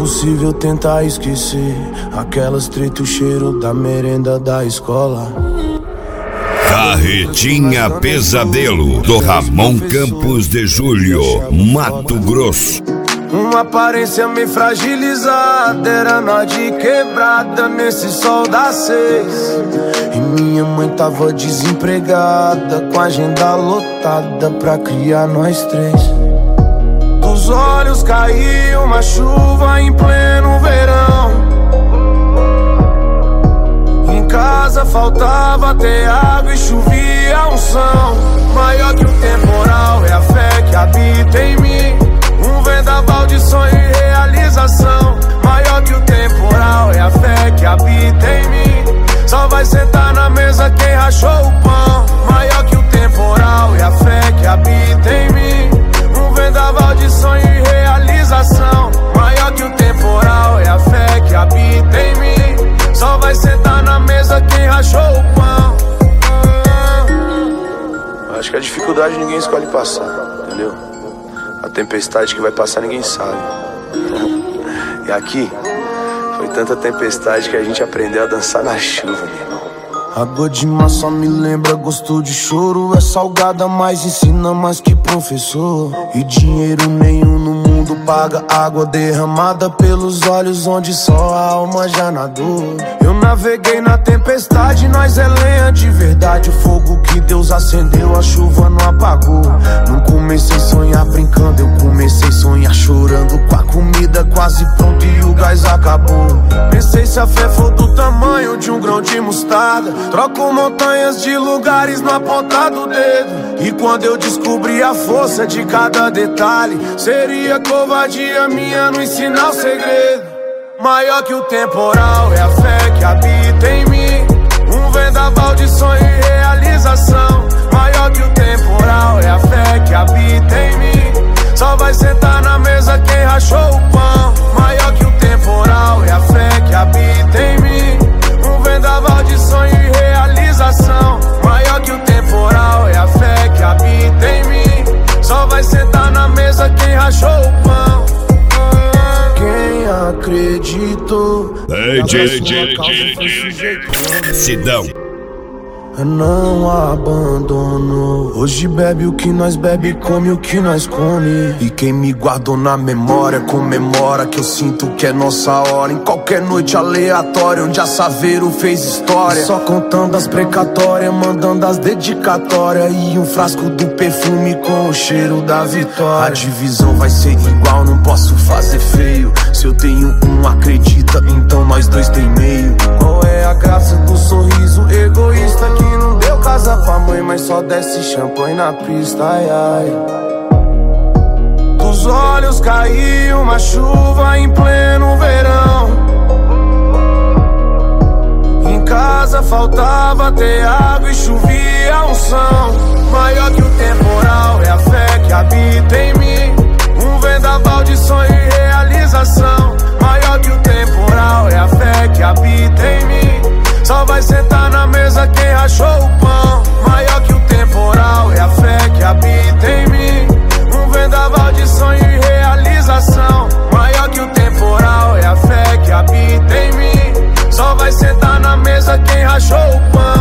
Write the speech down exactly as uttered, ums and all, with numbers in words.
impossível tentar esquecer aquelas treta, o cheiro da merenda da escola. Carretinha Pesadelo, do Ramon Campos de Julho, Mato Grosso. Uma aparência meio fragilizada, era nós de quebrada nesse sol das seis. E minha mãe tava desempregada, com a agenda lotada pra criar nós três. Dos olhos caiu uma chuva em pleno verão. Em casa faltava ter água e chovia a unção. Maior que o temporal é a fé que habita em mim. Um vendaval de sonho e realização. Maior que o temporal é a fé que habita em mim. Só vai sentar na mesa quem rachou o pão. Maior que o temporal é a fé que habita em mim. Um vendaval de sonho e realização. Maior que o temporal é a fé que habita em mim. Só vai sentar na mesa quem rachou o pão. Acho que a dificuldade ninguém escolhe passar, entendeu? A tempestade que vai passar ninguém sabe. E aqui foi tanta tempestade que a gente aprendeu a dançar na chuva, meu irmão. Água de mar só me lembra gosto de choro. É salgada, mas ensina mais que professor. E dinheiro nenhum no mundo paga água derramada pelos olhos onde só a alma já nadou. Eu naveguei na tempestade, nós é lenha de verdade. O fogo que Deus acendeu, a chuva não apagou. Não comecei a sonhar brincando, eu comecei a sonhar chorando. Com a comida quase pronta e o gás acabou. Pensei se a fé for do tamanho de um grão de mostarda, troco montanhas de lugares na ponta do dedo. E quando eu descobri a força de cada detalhe, seria covardia minha não ensinar o segredo. Maior que o temporal é a fé que habita em mim. Um vendaval de sonho e realização. Maior que o temporal é a fé que habita em mim. Só vai sentar na mesa quem rachou o pão. Maior que o temporal é a fé que habita em mim. Um vendaval de sonho e realização. Maior que o temporal é a fé que habita em mim. Só vai sentar na mesa quem rachou o pão. Quem acreditou Ei, J J Sidão. Não abandono. Hoje bebe o que nós bebe, come o que nós come. E quem me guardou na memória comemora que eu sinto que é nossa hora. Em qualquer noite aleatória onde a Saveiro fez história. Só contando as precatórias, mandando as dedicatórias. E um frasco do perfume com o cheiro da vitória. A divisão vai ser igual, não posso fazer feio. Se eu tenho um, acredita, então nós dois tem meio. Qual é a graça do sorriso egoísta que não deu casa pra mãe, mas só desce champanhe na pista, ai ai. Dos olhos caiu uma chuva em pleno verão. Em casa faltava ter água e chovia a unção. Maior que o temporal é a fé que habita em mim. Um vendaval de sonho e realização. Maior que o temporal é a fé que habita em mim. Só vai sentar na mesa quem rachou o pão. Maior que o temporal é a fé que habita em mim. Um vendaval de sonho e realização. Maior que o temporal é a fé que habita em mim. Só vai sentar na mesa quem rachou o pão.